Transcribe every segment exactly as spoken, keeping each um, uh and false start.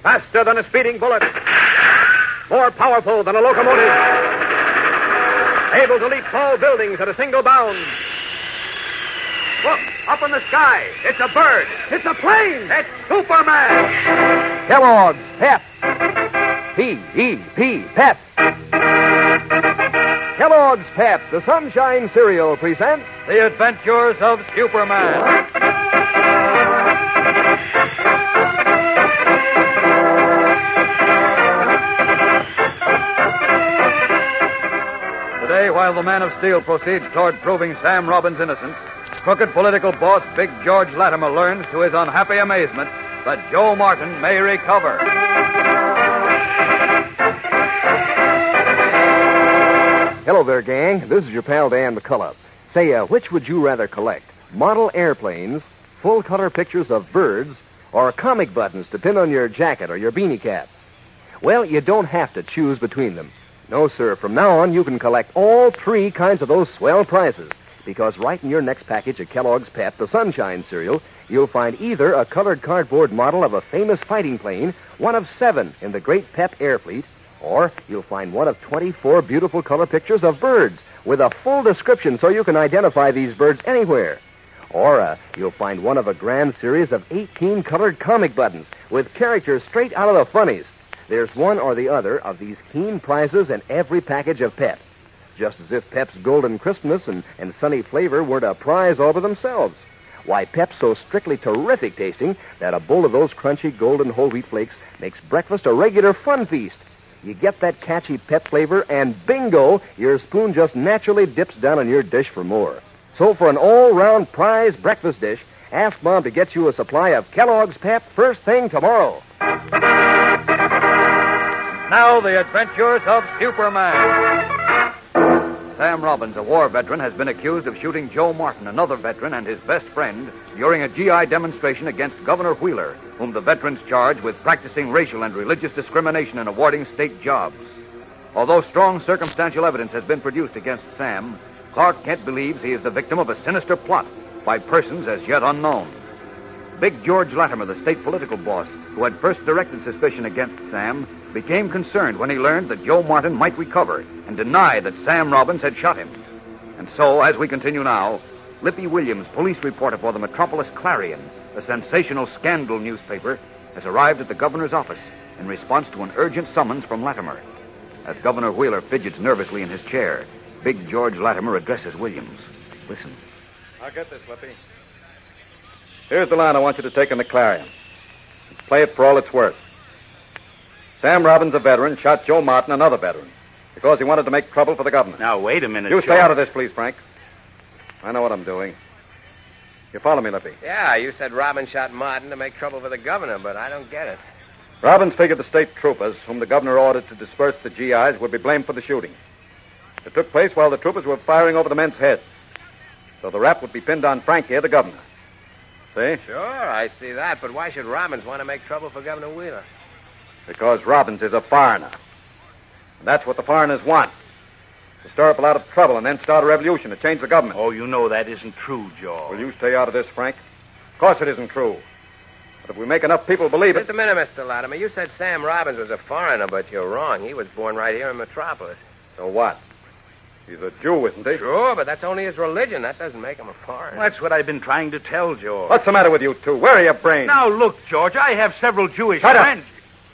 Faster than a speeding bullet. More powerful than a locomotive. Able to leap tall buildings at a single bound. Look, up in the sky. It's a bird. It's a plane. It's Superman. Kellogg's Pep. P E P, Pep. Kellogg's Pep, the Sunshine Cereal, presents The Adventures of Superman. Today, while the Man of Steel proceeds toward proving Sam Robbins' innocence, crooked political boss Big George Latimer learns, to his unhappy amazement, that Joe Martin may recover. Hello there, gang. This is your pal Dan McCullough. Say, uh, which would you rather collect? Model airplanes, full-color pictures of birds, or comic buttons to pin on your jacket or your beanie cap? Well, you don't have to choose between them. No, sir. From now on, you can collect all three kinds of those swell prizes. Because right in your next package of Kellogg's Pep, the Sunshine Cereal, you'll find either a colored cardboard model of a famous fighting plane, one of seven in the great Pep Air Fleet, or you'll find one of twenty-four beautiful color pictures of birds with a full description so you can identify these birds anywhere. Or uh, you'll find one of a grand series of eighteen colored comic buttons with characters straight out of the funnies. There's one or the other of these keen prizes in every package of Pep. Just as if Pep's golden crispness and, and sunny flavor weren't a prize all by themselves. Why, Pep's so strictly terrific tasting that a bowl of those crunchy golden whole wheat flakes makes breakfast a regular fun feast. You get that catchy Pep flavor, and bingo, your spoon just naturally dips down on your dish for more. So for an all-round prize breakfast dish, ask Mom to get you a supply of Kellogg's Pep first thing tomorrow. Now, the adventures of Superman. Sam Robbins, a war veteran, has been accused of shooting Joe Martin, another veteran and his best friend, during a G I demonstration against Governor Wheeler, whom the veterans charge with practicing racial and religious discrimination in awarding state jobs. Although strong circumstantial evidence has been produced against Sam, Clark Kent believes he is the victim of a sinister plot by persons as yet unknown. Big George Latimer, the state political boss, who had first directed suspicion against Sam, became concerned when he learned that Joe Martin might recover and deny that Sam Robbins had shot him. And so, as we continue now, Lippy Williams, police reporter for the Metropolis Clarion, a sensational scandal newspaper, has arrived at the governor's office in response to an urgent summons from Latimer. As Governor Wheeler fidgets nervously in his chair, Big George Latimer addresses Williams. Listen. I'll get this, Lippy. Here's the line I want you to take in the Clarion. Let's play it for all it's worth. Sam Robbins, a veteran, shot Joe Martin, another veteran, because he wanted to make trouble for the government. Now, wait a minute, You Joe. stay out of this, please, Frank. I know what I'm doing. You follow me, Lippy? Yeah, you said Robbins shot Martin to make trouble for the governor, but I don't get it. Robbins figured the state troopers, whom the governor ordered to disperse the G Is, would be blamed for the shooting. It took place while the troopers were firing over the men's heads. So the rap would be pinned on Frank here, the governor. See? Sure, I see that, but why should Robbins want to make trouble for Governor Wheeler? Because Robbins is a foreigner. And that's what the foreigners want. To stir up a lot of trouble and then start a revolution to change the government. Oh, you know that isn't true, Joe. Will you stay out of this, Frank? Of course it isn't true. But if we make enough people believe it... Just a minute, Mister Latimer. You said Sam Robbins was a foreigner, but you're wrong. He was born right here in Metropolis. So what? He's a Jew, isn't he? Sure, but that's only his religion. That doesn't make him a foreigner. Well, that's what I've been trying to tell, George. What's the matter with you two? Where are your brains? Now, look, George, I have several Jewish Shut up. friends.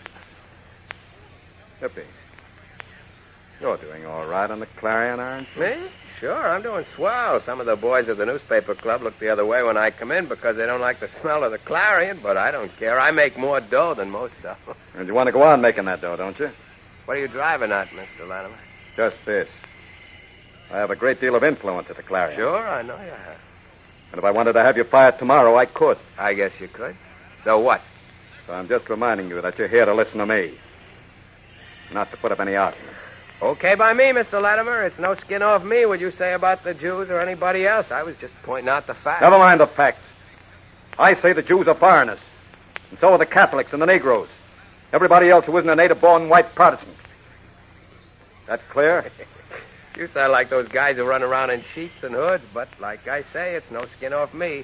Lippy, you're doing all right on the Clarion, aren't you? Me? Sure, I'm doing swell. Some of the boys at the newspaper club look the other way when I come in because they don't like the smell of the Clarion, but I don't care. I make more dough than most of them. And you want to go on making that dough, don't you? What are you driving at, Mister Latimer? Just this. I have a great deal of influence at the Clarion. Sure, I know you have. And if I wanted to have you fired tomorrow, I could. I guess you could. So what? So I'm just reminding you that you're here to listen to me. Not to put up any argument. Okay by me, Mister Latimer. It's no skin off me what you say about the Jews or anybody else. I was just pointing out the facts. Never mind the facts. I say the Jews are foreigners. And so are the Catholics and the Negroes. Everybody else who isn't a native-born white Protestant. That clear? You sound like those guys who run around in sheets and hoods, but like I say, it's no skin off me.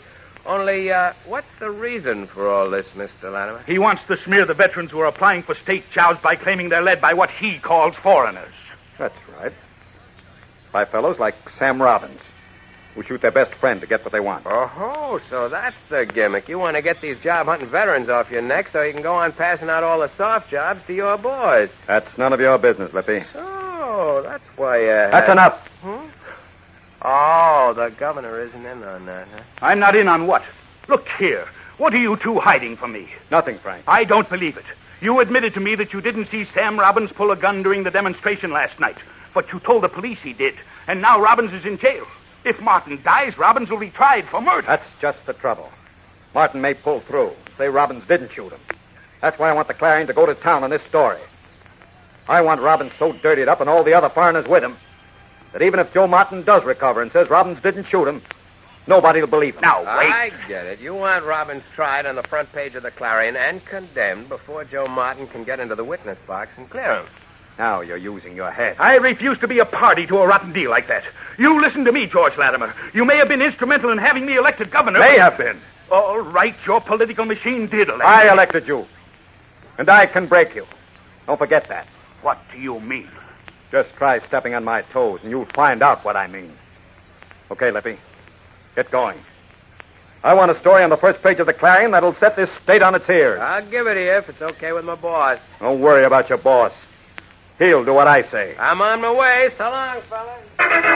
Only, uh, what's the reason for all this, Mister Latimer? He wants to smear the veterans who are applying for state jobs by claiming they're led by what he calls foreigners. That's right. By fellows like Sam Robbins, who shoot their best friend to get what they want. Oh, so that's the gimmick. You want to get these job-hunting veterans off your neck so you can go on passing out all the soft jobs to your boys. That's none of your business, Lippy. Oh, that's why you had... That's enough. Hmm? Oh, the governor isn't in on that, huh? I'm not in on what? Look here. What are you two hiding from me? Nothing, Frank. I don't believe it. You admitted to me that you didn't see Sam Robbins pull a gun during the demonstration last night, but you told the police he did, and now Robbins is in jail. If Martin dies, Robbins will be tried for murder. That's just the trouble. Martin may pull through, say Robbins didn't shoot him. That's why I want the Clarion to go to town on this story. I want Robbins so dirtied up and all the other foreigners with him that even if Joe Martin does recover and says Robbins didn't shoot him, nobody will believe him. Now, wait. I get it. You want Robbins tried on the front page of the Clarion and condemned before Joe Martin can get into the witness box and clear him. Now you're using your head. I refuse to be a party to a rotten deal like that. You listen to me, George Latimer. You may have been instrumental in having me elected governor. May but... have been. All right, your political machine did elect I me. elected you. And I can break you. Don't forget that. What do you mean? Just try stepping on my toes, and you'll find out what I mean. Okay, Lippy. Get going. I want a story on the first page of the Clarion that'll set this state on its ears. I'll give it to you if it's okay with my boss. Don't worry about your boss. He'll do what I say. I'm on my way. So long, fellas.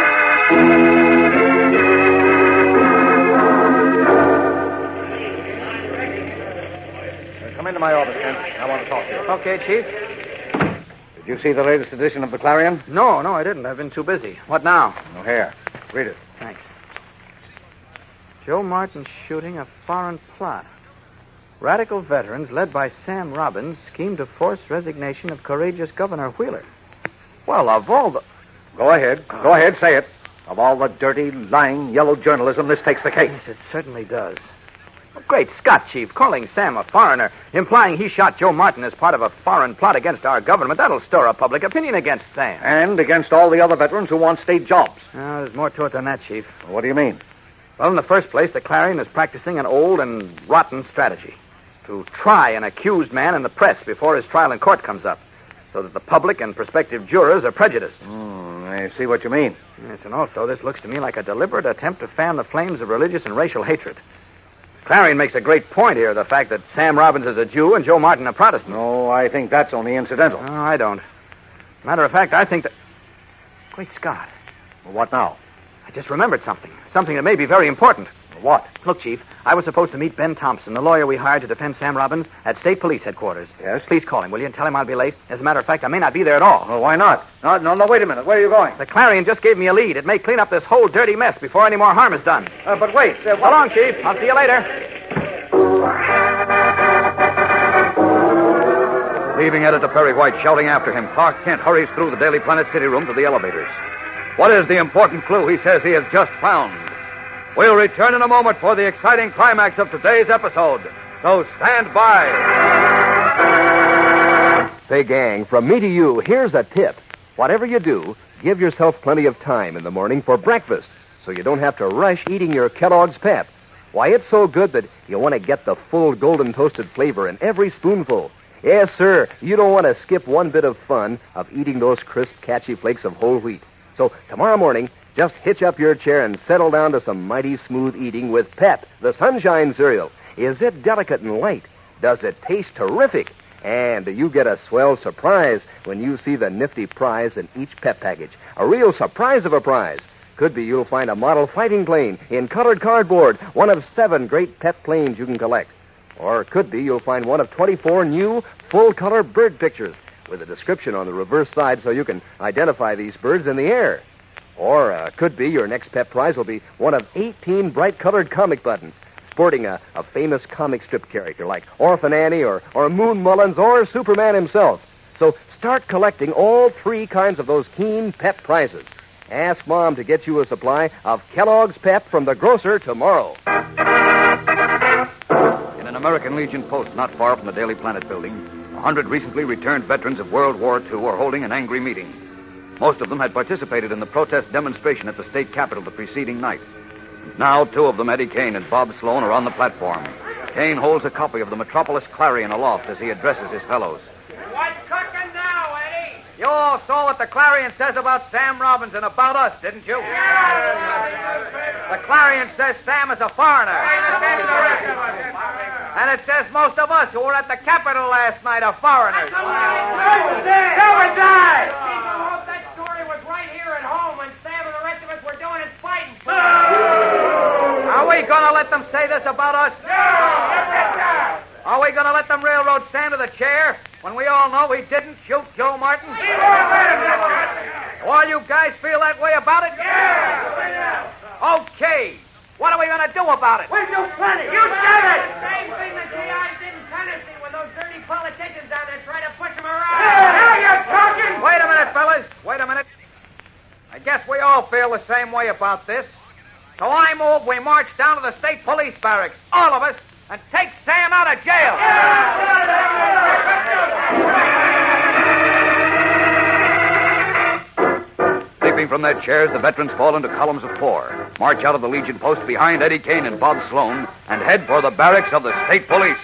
Come into my office, Kent. I want to talk to you. Okay, Chief. Did you see the latest edition of the Clarion? No, no, I didn't. I've been too busy. What now? Oh, here. Read it. Thanks. Joe Martin shooting a foreign plot. Radical veterans led by Sam Robbins scheme to force resignation of courageous Governor Wheeler. Well, of all the... Go ahead. Go ahead. Say it. Of all the dirty, lying, yellow journalism, this takes the cake. Yes, it certainly does. Oh, great Scott, Chief. Calling Sam a foreigner, implying he shot Joe Martin as part of a foreign plot against our government, that'll stir up public opinion against Sam. And against all the other veterans who want state jobs. Oh, there's more to it than that, Chief. What do you mean? Well, in the first place, the Clarion is practicing an old and rotten strategy. To try an accused man in the press before his trial in court comes up, so that the public and prospective jurors are prejudiced. Mm, I see what you mean. Yes, and also this looks to me like a deliberate attempt to fan the flames of religious and racial hatred. Clarion makes a great point here, the fact that Sam Robbins is a Jew and Joe Martin a Protestant. No, I think that's only incidental. No, I don't. Matter of fact, I think that... Great Scott. Well, what now? I just remembered something. Something that may be very important. What? Look, Chief, I was supposed to meet Ben Thompson, the lawyer we hired to defend Sam Robbins, at State Police Headquarters. Yes? Please call him, will you, and tell him I'll be late. As a matter of fact, I may not be there at all. Well, why not? No, no, no, wait a minute. Where are you going? The Clarion just gave me a lead. It may clean up this whole dirty mess before any more harm is done. Uh, but wait. Uh, So long, Chief. I'll see you later. Leaving Editor Perry White shouting after him, Clark Kent hurries through the Daily Planet city room to the elevators. What is the important clue he says he has just found? We'll return in a moment for the exciting climax of today's episode. So stand by. Say, gang, from me to you, here's a tip. Whatever you do, give yourself plenty of time in the morning for breakfast so you don't have to rush eating your Kellogg's Pep. Why, it's so good that you want to get the full golden toasted flavor in every spoonful. Yes, sir, you don't want to skip one bit of fun of eating those crisp, catchy flakes of whole wheat. So tomorrow morning, just hitch up your chair and settle down to some mighty smooth eating with Pep, the Sunshine cereal. Is it delicate and light? Does it taste terrific? And you get a swell surprise when you see the nifty prize in each Pep package. A real surprise of a prize. Could be you'll find a model fighting plane in colored cardboard, one of seven great Pep planes you can collect. Or it could be you'll find one of twenty-four new full-color bird pictures with a description on the reverse side so you can identify these birds in the air. Or uh, could be your next Pep prize will be one of eighteen bright-colored comic buttons sporting a, a famous comic strip character like Orphan Annie or, or Moon Mullins or Superman himself. So start collecting all three kinds of those keen Pep prizes. Ask Mom to get you a supply of Kellogg's Pep from the grocer tomorrow. In an American Legion post not far from the Daily Planet building, a hundred recently returned veterans of World War Two are holding an angry meeting. Most of them had participated in the protest demonstration at the state capitol the preceding night. Now, two of them, Eddie Kane and Bob Sloan, are on the platform. Kane holds a copy of the Metropolis Clarion aloft as he addresses his fellows. What's cooking now, Eddie? You all saw what the Clarion says about Sam Robbins and about us, didn't you? Yeah. The Clarion says Sam is a foreigner. And it says most of us who were at the Capitol last night are foreigners. So was I. I hope that story was right here at home when Sam and the rest of us were doing his fighting. Are we going to let them say this about us? Are we going to let them railroad Sam to the chair when we all know he didn't shoot Joe Martin? All you guys feel that way about it? Yeah. Okay. What are we going to do about it? We'll do plenty. You said it. Same thing the G Is did in Tennessee when those dirty politicians down there tried to push them around. Now you're talking. Wait a minute, fellas. Wait a minute. I guess we all feel the same way about this. So I move we march down to the state police barracks, all of us, and take Sam out of jail. Leaping from their chairs, the veterans fall into columns of four, march out of the Legion post behind Eddie Kane and Bob Sloan, and head for the barracks of the state police.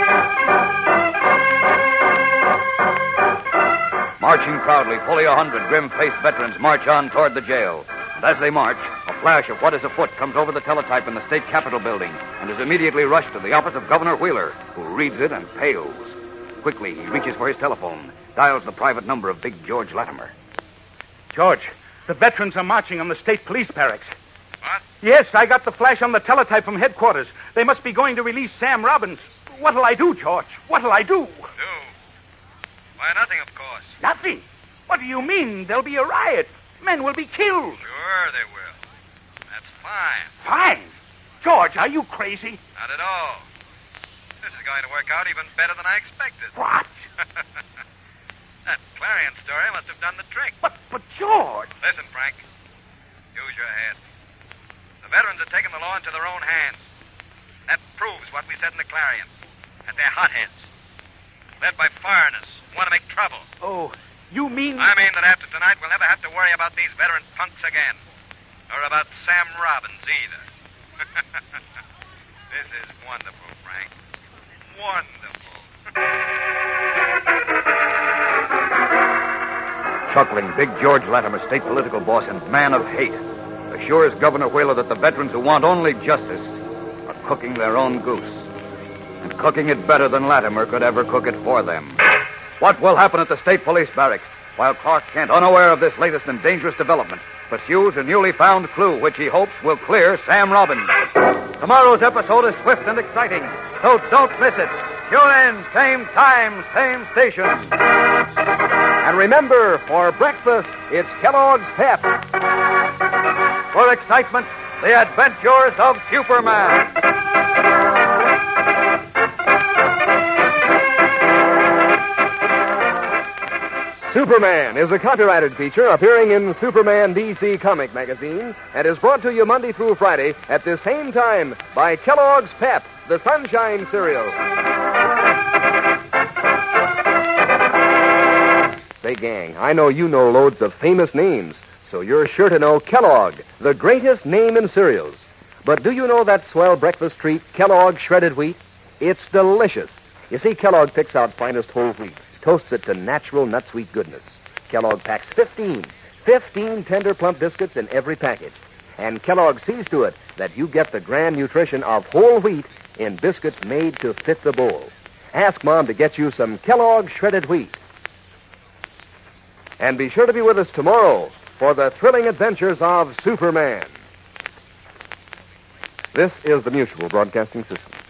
Marching proudly, fully a hundred grim-faced veterans march on toward the jail. And as they march, a flash of what is afoot comes over the teletype in the state capitol building and is immediately rushed to the office of Governor Wheeler, who reads it and pales. Quickly, he reaches for his telephone, dials the private number of Big George Latimer. George, the veterans are marching on the state police barracks. What? Yes, I got the flash on the teletype from headquarters. They must be going to release Sam Robbins. What'll I do, George? What'll I do? Do? Why, nothing, of course. Nothing. What do you mean? There'll be a riot. Men will be killed. Sure they will. That's fine. Fine. George, are you crazy? Not at all. This is going to work out even better than I expected. What? That Clarion story must have done the trick. But, but, George. Listen, Frank. Use your head. The veterans are taking the law into their own hands. That proves what we said in the Clarion. That they're hotheads. Led by foreigners who want to make trouble. Oh, you mean... I mean that after tonight we'll never have to worry about these veteran punks again. Or about Sam Robbins either. This is wonderful, Frank. Wonderful. Chuckling, Big George Latimer, state political boss and man of hate, assures Governor Wheeler that the veterans who want only justice are cooking their own goose. And cooking it better than Latimer could ever cook it for them. What will happen at the state police barracks while Clark Kent, unaware of this latest and dangerous development, pursues a newly found clue which he hopes will clear Sam Robbins? Tomorrow's episode is swift and exciting, so don't miss it. Tune in, same time, same station. And remember, for breakfast, it's Kellogg's Pep. For excitement, the adventures of Superman. Superman is a copyrighted feature appearing in Superman D C Comic Magazine and is brought to you Monday through Friday at the same time by Kellogg's Pep, the Sunshine Cereal. Say, gang, I know you know loads of famous names, so you're sure to know Kellogg, the greatest name in cereals. But do you know that swell breakfast treat, Kellogg Shredded Wheat? It's delicious. You see, Kellogg picks out finest whole wheat, toasts it to natural nut sweet goodness. Kellogg packs fifteen, fifteen tender plump biscuits in every package. And Kellogg sees to it that you get the grand nutrition of whole wheat in biscuits made to fit the bowl. Ask Mom to get you some Kellogg Shredded Wheat. And be sure to be with us tomorrow for the thrilling adventures of Superman. This is the Mutual Broadcasting System.